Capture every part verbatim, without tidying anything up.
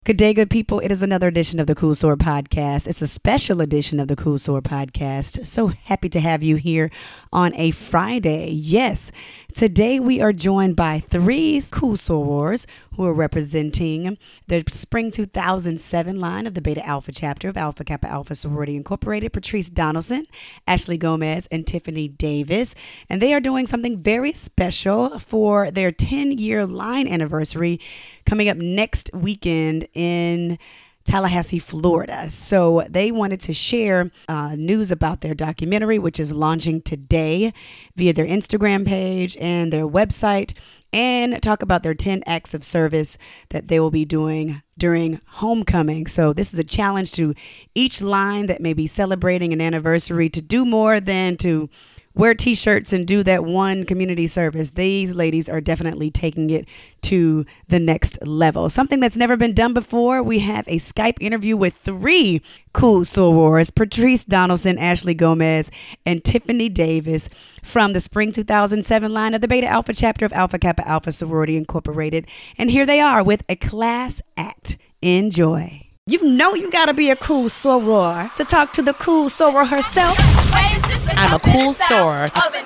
Good day, good people. It is another edition of the Cool Sword Podcast. It's a special edition of the Cool Sword Podcast. So happy to have you here on a Friday. Yes, today we are joined by three Cool Sorors who are representing the spring two thousand seven line of the Beta Alpha chapter of Alpha Kappa Alpha Sorority Incorporated, Patrice Donaldson, Ashley Gomez, and Tiffany Davis. And they are doing something very special for their ten-year line anniversary coming up next weekend in Tallahassee, Florida. So they wanted to share uh, news about their documentary, which is launching today via their Instagram page and their website, and talk about their ten acts of service that they will be doing during homecoming. So this is a challenge to each line that may be celebrating an anniversary to do more than to wear t-shirts and do that one community service. These ladies are definitely taking it to the next level. Something that's never been done before. We have a Skype interview with three cool sorors, Patrice Donaldson, Ashley Gomez, and Tiffany Davis from the spring two thousand seven line of the Beta Alpha chapter of Alpha Kappa Alpha Sorority Incorporated. And here they are with a class act. Enjoy. You know you gotta be a cool soror to talk to the cool soror herself. I'm a cool soror.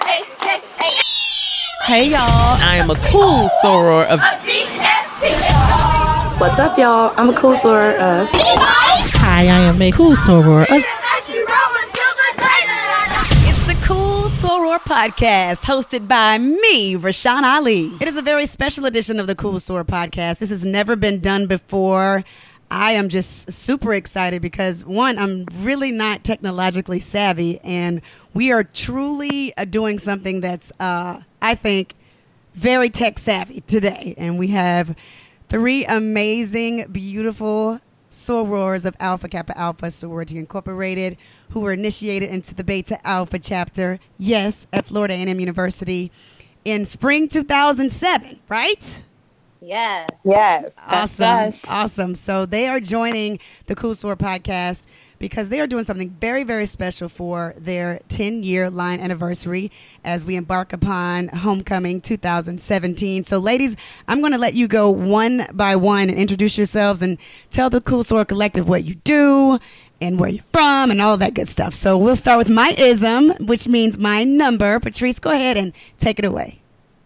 Hey y'all, I am a cool soror of. What's up, y'all? I'm a cool soror of. Hi, I am a cool soror of. It's the Cool Soror Podcast, hosted by me, Rashawn Ali. It is a very special edition of the Cool Soror Podcast. This has never been done before. I am just super excited because, one, I'm really not technologically savvy, and we are truly uh, doing something that's, uh, I think, very tech savvy today. And we have three amazing, beautiful sorors of Alpha Kappa Alpha Sorority Incorporated who were initiated into the Beta Alpha chapter, yes, at Florida A and M University in spring two thousand seven, right? Yes. Yes. Awesome. Awesome. So they are joining the Cool Soror Podcast because they are doing something very, very special for their ten-year line anniversary as we embark upon Homecoming two thousand seventeen. So, ladies, I'm going to let you go one by one and introduce yourselves and tell the Cool Soror Collective what you do and where you're from and all that good stuff. So we'll start with my ism, which means my number. Patrice, go ahead and take it away.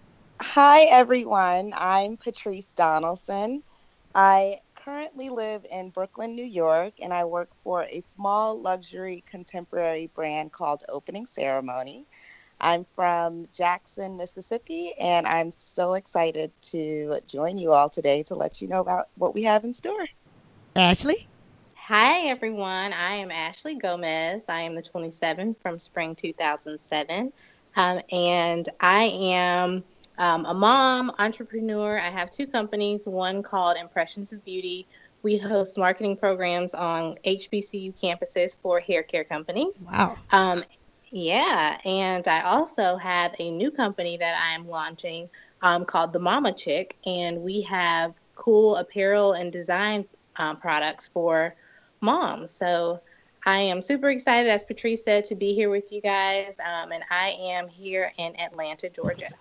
Hi, everyone. I'm Patrice Donaldson. I currently live in Brooklyn, New York, and I work for a small luxury contemporary brand called Opening Ceremony. I'm from Jackson, Mississippi, and I'm so excited to join you all today to let you know about what we have in store. Ashley? Hi, everyone. I am Ashley Gomez. I am the twenty-seven from spring two thousand seven, um, and I am Um, a mom, entrepreneur. I have two companies, one called Impressions of Beauty. We host marketing programs on H B C U campuses for hair care companies. Wow. Um, yeah, and I also have a new company that I am launching um, called The Mama Chick, and we have cool apparel and design um, products for moms. So I am super excited, as Patrice said, to be here with you guys, um, and I am here in Atlanta, Georgia.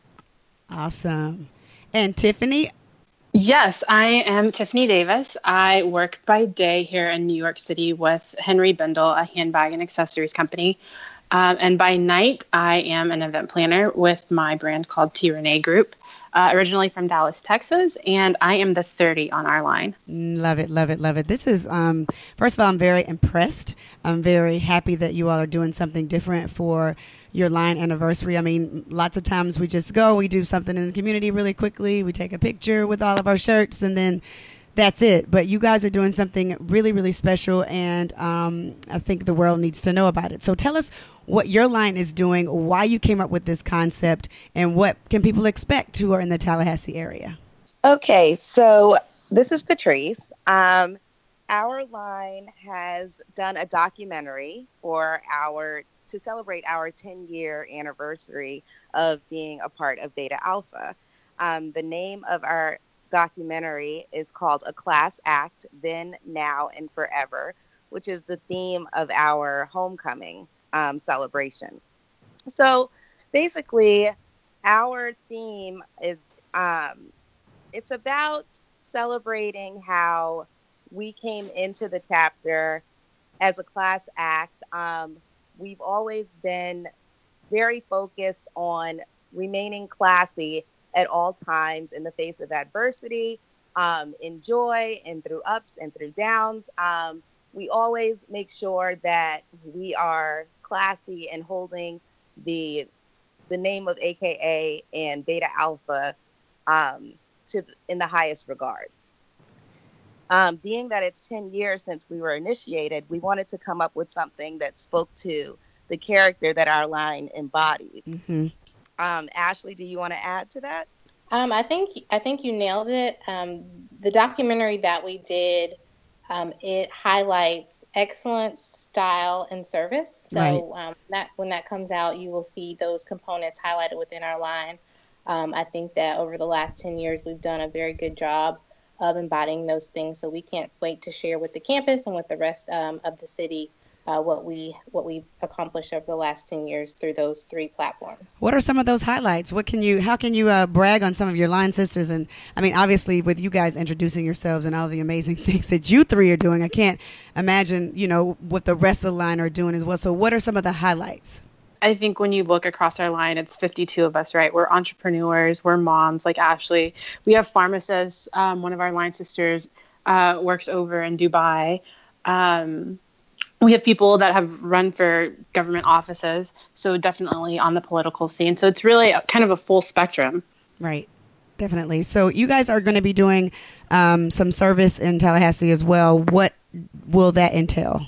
Awesome. And Tiffany? Yes, I am Tiffany Davis. I work by day here in New York City with Henry Bendel, a handbag and accessories company. Um, and by night, I am an event planner with my brand called T. Renee Group, uh, originally from Dallas, Texas. And I am the thirty on our line. Love it, love it, love it. This is, um, first of all, I'm very impressed. I'm very happy that you all are doing something different for your line anniversary. I mean, lots of times we just go, we do something in the community really quickly. We take a picture with all of our shirts and then that's it. But you guys are doing something really, really special. And um, I think the world needs to know about it. So tell us what your line is doing, why you came up with this concept, and what can people expect who are in the Tallahassee area? Okay, so this is Patrice. Um, our line has done a documentary for our to celebrate our ten-year anniversary of being a part of Beta Alpha. Um, the name of our documentary is called A Class Act, Then, Now, and Forever, which is the theme of our homecoming um, celebration. So basically, our theme is, um, it's about celebrating how we came into the chapter as a class act. Um, we've always been very focused on remaining classy at all times in the face of adversity, um, in joy and through ups and through downs. Um, we always make sure that we are classy and holding the the name of A K A and Beta Alpha um, to in the highest regard. Um, being that it's ten years since we were initiated, we wanted to come up with something that spoke to the character that our line embodies. Mm-hmm. Um, Ashley, do you want to add to that? Um, I think I think you nailed it. Um, the documentary that we did, um, it highlights excellence, style, and service. So Right. um, that when that comes out, you will see those components highlighted within our line. Um, I think that over the last ten years, we've done a very good job of embodying those things. So we can't wait to share with the campus and with the rest um, of the city uh, what we what we've accomplished over the last ten years through those three platforms. What are some of those highlights? What can you, how can you uh, brag on some of your line sisters? And I mean, obviously with you guys introducing yourselves and all the amazing things that you three are doing, I can't imagine, you know, what the rest of the line are doing as well. So what are some of the highlights? I think when you look across our line, it's fifty-two of us, right? We're entrepreneurs, we're moms like Ashley. We have pharmacists. Um, one of our line sisters uh, works over in Dubai. Um, we have people that have run for government offices, so definitely on the political scene. So it's really a, kind of a full spectrum. Right. Definitely. So you guys are going to be doing um, some service in Tallahassee as well. What will that entail?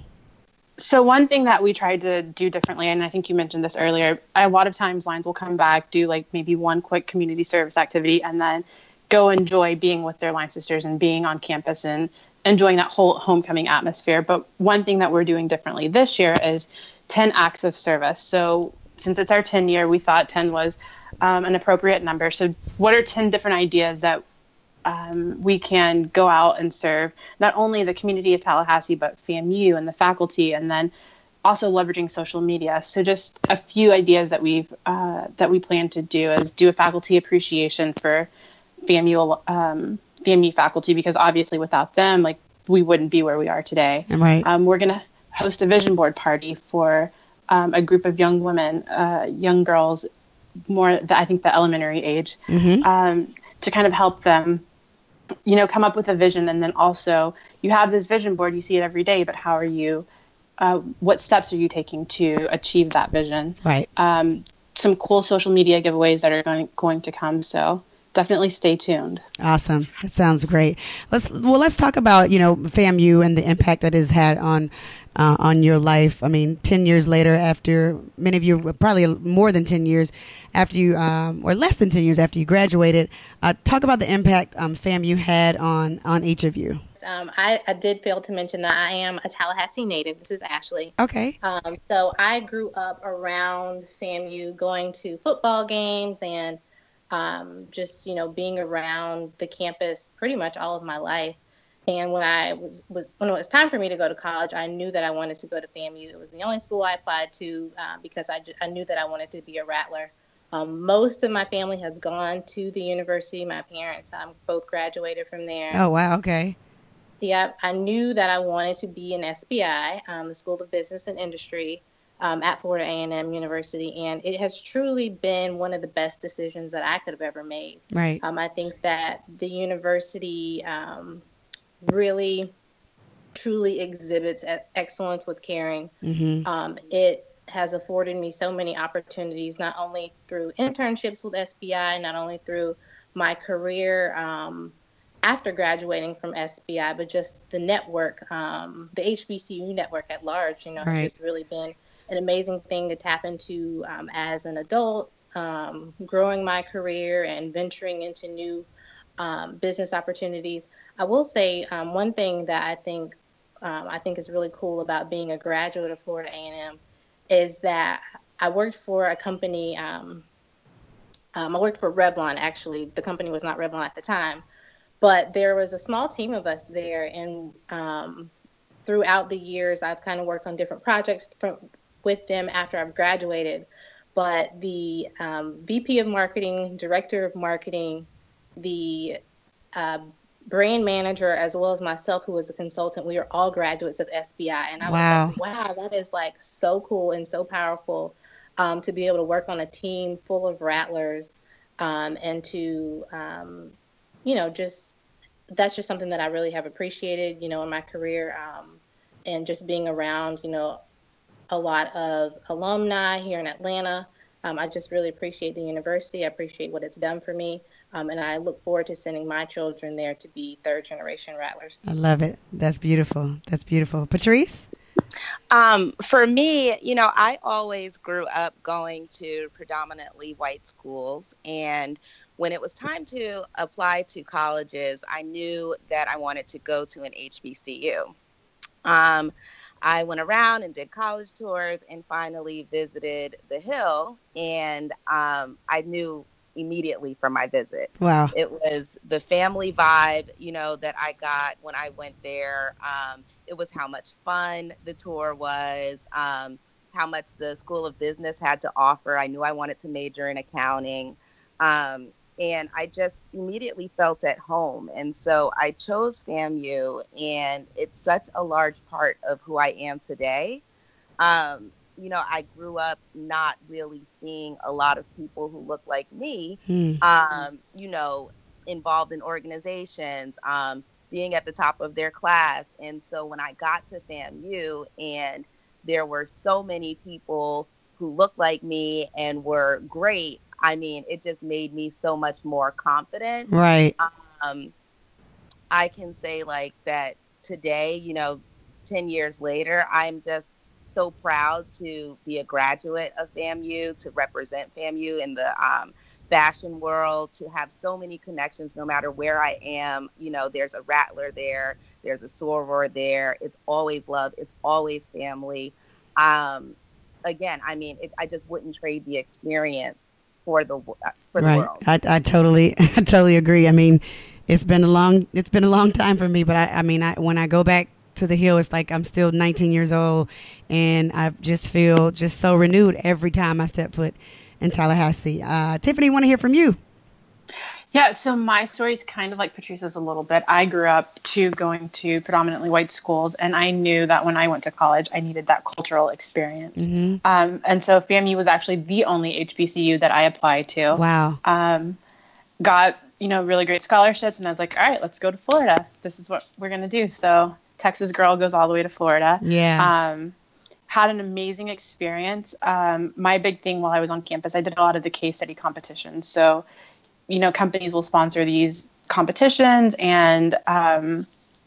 So one thing that we tried to do differently, and I think you mentioned this earlier, a lot of times lines will come back, do like maybe one quick community service activity, and then go enjoy being with their line sisters and being on campus and enjoying that whole homecoming atmosphere. But one thing that we're doing differently this year is ten acts of service. So since it's our ten year, we thought ten was um, an appropriate number. So what are ten different ideas that Um, we can go out and serve not only the community of Tallahassee, but FAMU and the faculty, and then also leveraging social media. So just a few ideas that we've uh, that we plan to do is do a faculty appreciation for FAMU um, FAMU faculty, because obviously without them, like we wouldn't be where we are today. Right. Um, we're going to host a vision board party for um, a group of young women, uh, young girls, more the, I think the elementary age, Mm-hmm. um, to kind of help them, you know, come up with a vision. And then also you have this vision board, you see it every day, but how are you, uh, what steps are you taking to achieve that vision? Right. Um, some cool social media giveaways that are going, going to come. So definitely stay tuned. Awesome. That sounds great. Let's, well, let's talk about, you know, FAMU and the impact that it's had on, uh, on your life. I mean, ten years later, after many of you, probably more than ten years after you, um, or less than ten years after you graduated, uh, talk about the impact um, FAMU had on, on each of you. Um, I, I did fail to mention that I am a Tallahassee native. This is Ashley. Okay. Um, so I grew up around FAMU, going to football games and um, just, you know, being around the campus pretty much all of my life. And when I was, was when it was time for me to go to college, I knew that I wanted to go to FAMU. It was the only school I applied to uh, because I, just, I knew that I wanted to be a Rattler. Um, most of my family has gone to the university. My parents um, both graduated from there. Oh, wow. Okay. Yeah, I knew that I wanted to be in S B I, um, the School of Business and Industry, um, at Florida A and M University, and it has truly been one of the best decisions that I could have ever made. Right. Um, I think that the university um, really, truly exhibits excellence with caring. Mm-hmm. Um, it has afforded me so many opportunities, not only through internships with S B I, not only through my career um, after graduating from S B I, but just the network, um, the H B C U network at large, you know, Right. has just really been an amazing thing to tap into um, as an adult, um, growing my career and venturing into new um, business opportunities. I will say um, one thing that I think um, I think is really cool about being a graduate of Florida A and M is that I worked for a company. Um, um, I worked for Revlon. Actually, the company was not Revlon at the time. But there was a small team of us there, and um, throughout the years, I've kind of worked on different projects from, with them after I've graduated. But the um, V P of Marketing, Director of Marketing, the uh, brand manager, as well as myself, who was a consultant, we were all graduates of S B I. And I Wow. was like, wow, that is like so cool and so powerful um, to be able to work on a team full of rattlers um, and to, um, you know, just, that's just something that I really have appreciated, you know, in my career um, and just being around, you know, a lot of alumni here in Atlanta. Um, I just really appreciate the university. I appreciate what it's done for me. Um, and I look forward to sending my children there to be third generation rattlers. I love it. That's beautiful. That's beautiful. Patrice? Um, for me, you know, I always grew up going to predominantly white schools. And when it was time to apply to colleges, I knew that I wanted to go to an H B C U. Um, I went around and did college tours and finally visited the Hill. And um, I knew immediately from my visit. Wow. It was the family vibe, you know, that I got when I went there. Um, it was how much fun the tour was, um, how much the School of Business had to offer. I knew I wanted to major in accounting. Um, and I just immediately felt at home. And so I chose FAMU, and it's such a large part of who I am today. Um, you know, I grew up not really seeing a lot of people who look like me, Hmm. um, you know, involved in organizations, um, being at the top of their class. And so when I got to FAMU and there were so many people who looked like me and were great, I mean, it just made me so much more confident. Right. Um, I can say like that today, you know, ten years later, I'm just so proud to be a graduate of FAMU, to represent FAMU in the um, fashion world, to have so many connections no matter where I am. You know, there's a Rattler there, there's a soror there. It's always love. It's always family. Um, again, I mean, it, I just wouldn't trade the experience for the for the Right. world. I, I totally, I totally agree. I mean, it's been a long, it's been a long time for me, but I, I mean, I, when I go back to the Hill, it's like I'm still nineteen years old, and I just feel just so renewed every time I step foot in Tallahassee. Uh, Tiffany, want to hear from you? Yeah, so my story is kind of like Patrice's a little bit. I grew up to going to predominantly white schools, and I knew that when I went to college, I needed that cultural experience. Mm-hmm. Um, and so FAMU was actually the only H B C U that I applied to. Wow. Um, got, you know, really great scholarships, and I was like, all right, let's go to Florida. This is what we're going to do. So Texas girl goes all the way to Florida. Yeah. Um, had an amazing experience. Um, my big thing while I was on campus, I did a lot of the case study competitions. So, you know, companies will sponsor these competitions, and um,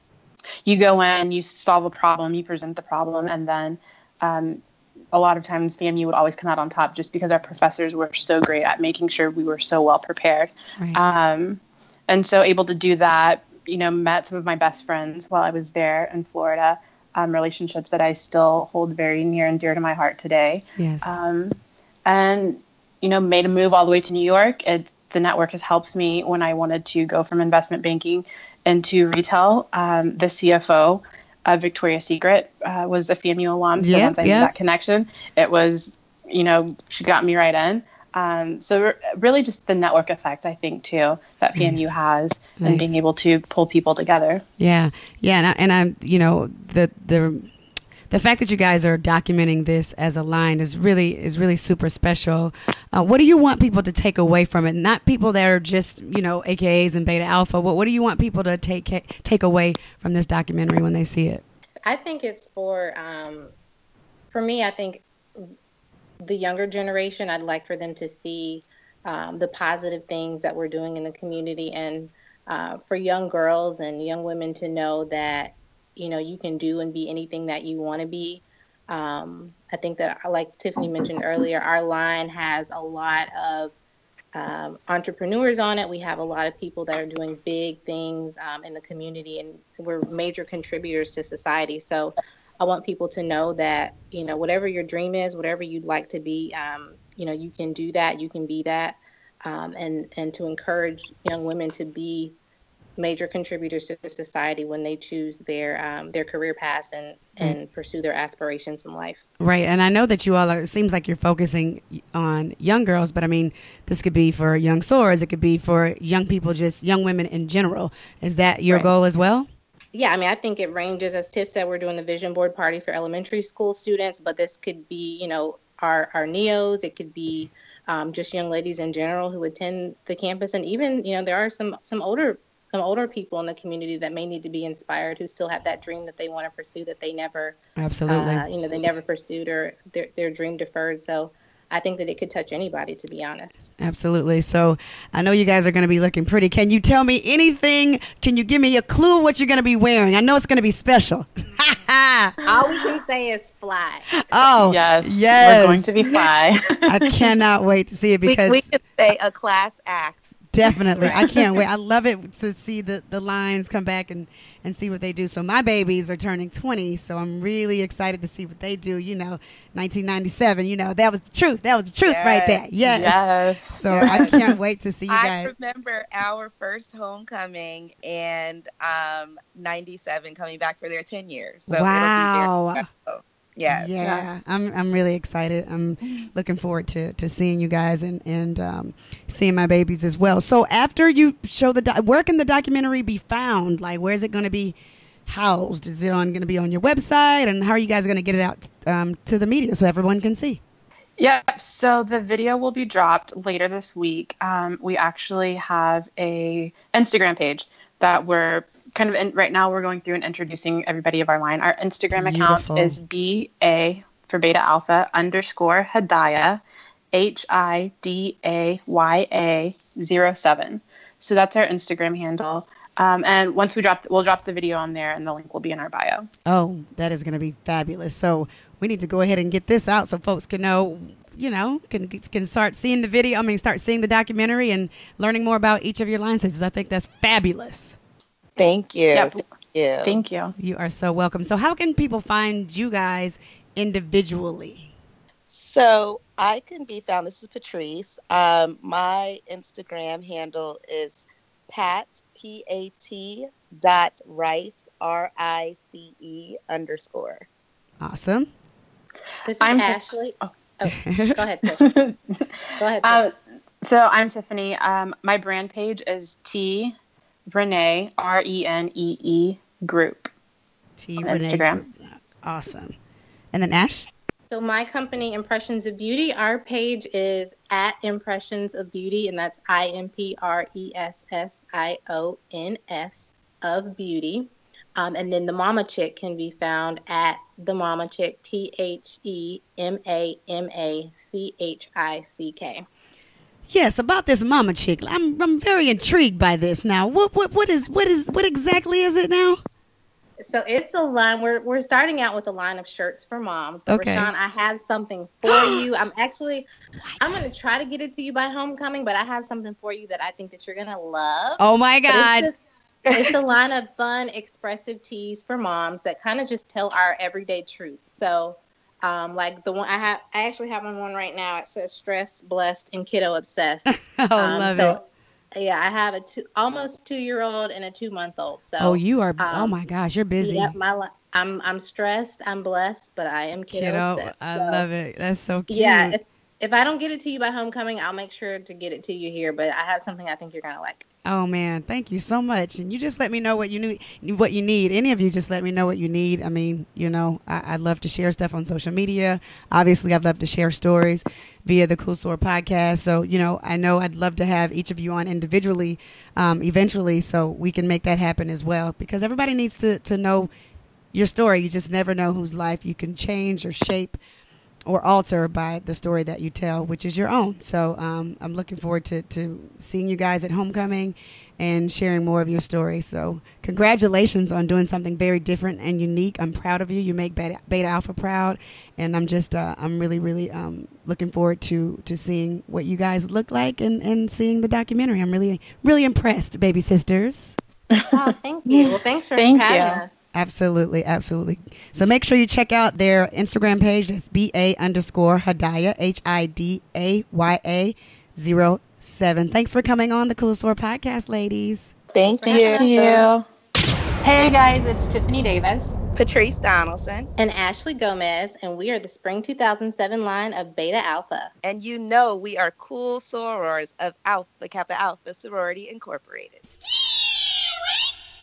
you go in, you solve a problem, you present the problem, and then um, a lot of times FAMU would always come out on top just because our professors were so great at making sure we were so well prepared. Right. Um, and so able to do that, you know, met some of my best friends while I was there in Florida, um, relationships that I still hold very near and dear to my heart today. Yes. Um, and, you know, made a move all the way to New York. It, the network has helped me when I wanted to go from investment banking into retail. Um, the C F O of Victoria's Secret uh, was a FAMU alum. So Yep, once I yep. made that connection, it was, you know, she got me right in. Um, so re- really just the network effect, I think, too, that FAMU Nice. has Nice. and being able to pull people together. Yeah, yeah, and I, and I'm, you know, the the the fact that you guys are documenting this as a line is really is really super special. Uh, what do you want people to take away from it? Not people that are just, you know, A K As and Beta Alpha. What what do you want people to take take away from this documentary when they see it? I think it's for, um, for me, I think the younger generation, I'd like for them to see um, the positive things that we're doing in the community, and uh, for young girls and young women to know that, you know, you can do and be anything that you want to be. Um, I think that, like Tiffany mentioned earlier, our line has a lot of um, entrepreneurs on it. We have a lot of people that are doing big things um, in the community, and we're major contributors to society. So I want people to know that, you know, whatever your dream is, whatever you'd like to be, um, you know, you can do that, you can be that, um, and, and to encourage young women to be major contributors to society when they choose their um, their career paths and, and mm. pursue their aspirations in life. Right. And I know that you all are, it seems like you're focusing on young girls, but I mean, this could be for young sorors. It could be for young people, just young women in general. Is that your right. goal as well? Yeah, I mean, I think it ranges. As Tiff said, we're doing the vision board party for elementary school students, but this could be, you know, our, our neos. It could be um, just young ladies in general who attend the campus. And even, you know, there are some, some older some older people in the community that may need to be inspired, who still have that dream that they want to pursue that they never, absolutely, uh, you know, they never pursued, or their, their dream deferred. So I think that it could touch anybody, to be honest. Absolutely. So I know you guys are going to be looking pretty. Can you tell me anything? Can you give me a clue what you're going to be wearing? I know it's going to be special. All we can say is fly. Oh, yes. Yes. We're going to be fly. I cannot wait to see it because we, we could say a class act. Definitely. I can't wait. I love it to see the, the lines come back and, and see what they do. So my babies are turning twenty, so I'm really excited to see what they do. You know, nineteen ninety-seven, you know, that was the truth. That was the truth yes. right there. Yes. yes. So yes. I can't wait to see you guys. I remember our first homecoming and um, ninety-seven coming back for their ten years. So wow. It'll be very Yes. Yeah, yeah, I'm I'm really excited. I'm looking forward to, to seeing you guys and and um, seeing my babies as well. So after you show the do- where can the documentary be found? Like, where is it going to be housed? Is it on going to be on your website? And how are you guys going to get it out um, to the media so everyone can see? Yeah, so the video will be dropped later this week. Um, we actually have a Instagram page that we're kind of in, right now we're going through and introducing everybody of our line. Our Instagram Beautiful. account is B A for Beta Alpha underscore Hadaya, H I D A Y A zero seven. So that's our Instagram handle. Um, and once we drop, we'll drop the video on there, and the link will be in our bio. Oh, that is going to be fabulous. So we need to go ahead and get this out so folks can know, you know, can can start seeing the video. I mean, start seeing the documentary and learning more about each of your line sisters. I think that's fabulous. Thank you. Yep. Thank you. Thank you. You are so welcome. So how can people find you guys individually? So I can be found, this is Patrice. Um, my Instagram handle is Pat, P A T dot Rice, R I C E underscore. Awesome. This is I'm Ashley. T- oh, oh, go ahead. Go ahead. Uh, so I'm Tiffany. Um, my brand page is T Renee, R E N E E Group. T on Renee Instagram. Group. Awesome. And then Ash? So my company, Impressions of Beauty, our page is at Impressions of Beauty, and that's I M P R E S S I O N S of Beauty. Um, and then the Mama Chick can be found at the Mama Chick, T H E M A M A C H I C K. Yes, about this Mama Chick. I'm I'm very intrigued by this now. What what what is what is what exactly is it now? So it's a line. We're we're starting out with a line of shirts for moms. But Okay. Rashawn, I have something for you. I'm actually I'm going to try to get it to you by homecoming, but I have something for you that I think that you're going to love. Oh my But God. It's, just, it's a line of fun, expressive tees for moms that kind of just tell our everyday truth. So. Um, like the one I have, I actually have on one right now. It says "stressed, blessed, and kiddo obsessed." oh, um, love so, it. Yeah, I have a two, almost two-year-old and a two-month-old. So, Oh, you are. um, oh my gosh, you're busy. yeah, my li- I'm I'm stressed, I'm blessed, but I am kiddo, Kiddo, obsessed. I So, love it. That's so cute. Yeah, if, if I don't get it to you by homecoming, I'll make sure to get it to you here. But I have something I think you're gonna like. Oh man, thank you so much. And you just let me know what you need. What you need. Any of you, just let me know what you need. I mean, you know, I, I'd love to share stuff on social media. Obviously, I'd love to share stories via the Cool Soror podcast. So, you know, I know I'd love to have each of you on individually, um, eventually, so we can make that happen as well. Because everybody needs to to know your story. You just never know whose life you can change or shape or alter by the story that you tell, which is your own. So um, I'm looking forward to, to seeing you guys at homecoming and sharing more of your story. So congratulations on doing something very different and unique. I'm proud of you. You make Beta, Beta Alpha proud. And I'm just, uh, I'm really, really um, looking forward to, to seeing what you guys look like and, and seeing the documentary. I'm really, really impressed, baby sisters. Oh, thank you. Well, thanks for Thank having you. us. Absolutely, absolutely. So make sure you check out their Instagram page. That's B A underscore Hadaya, H I D A Y A zero seven. Thanks for coming on the Cool Soror podcast, ladies. Thank Thanks for you. having us. Hey guys, it's Tiffany Davis. Patrice Donaldson. And Ashley Gomez, and we are the Spring two thousand seven line of Beta Alpha. And you know we are cool sorors of Alpha Kappa Alpha Sorority Incorporated.